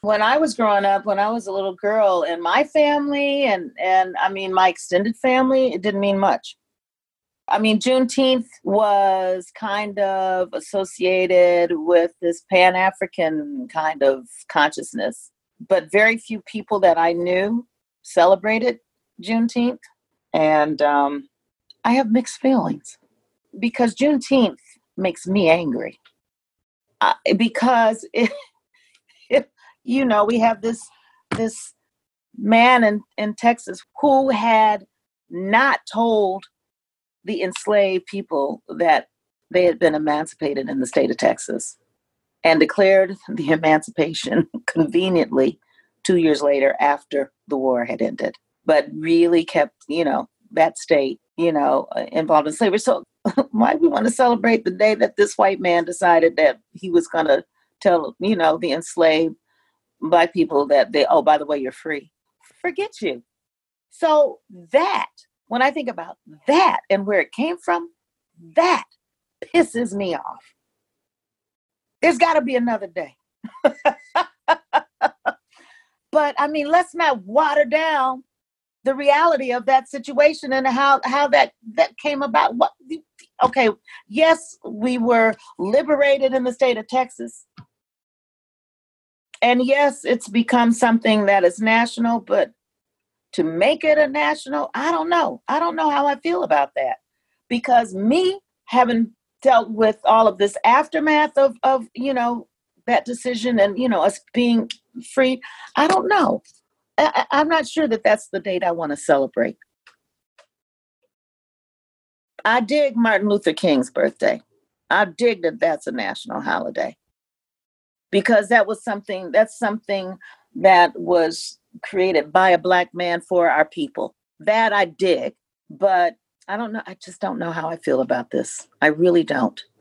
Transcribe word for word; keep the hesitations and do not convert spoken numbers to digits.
When I was growing up, when I was a little girl, in my family and and I mean my extended family, it didn't mean much. I mean, Juneteenth was kind of associated with this Pan-African kind of consciousness, but very few people that I knew celebrated Juneteenth. And um, I have mixed feelings because Juneteenth makes me angry. Uh, because, it, it, you know, we have this this man in, in Texas who had not told the enslaved people that they had been emancipated in the state of Texas and declared the emancipation conveniently two years later after the war had ended, but really kept, you know, that state, you know, involved in slavery. So why do we want to celebrate the day that this white man decided that he was going to tell, you know, the enslaved Black people that they, oh, by the way, you're free? Forget you. So that, when I think about that and where it came from, that pisses me off. There's got to be another day. But I mean, let's not water down the reality of that situation and how, how that, that came about. What? Okay, yes, we were liberated in the state of Texas. And yes, it's become something that is national, but to make it a national, I don't know. I don't know how I feel about that. Because me having dealt with all of this aftermath of, of, you know, that decision and, you know, us being free, I don't know. I, I'm not sure that that's the date I want to celebrate. I dig Martin Luther King's birthday. I dig that that's a national holiday. Because that was something, that's something that was created by a Black man for our people. That I dig, but I don't know. I just don't know how I feel about this. I really don't.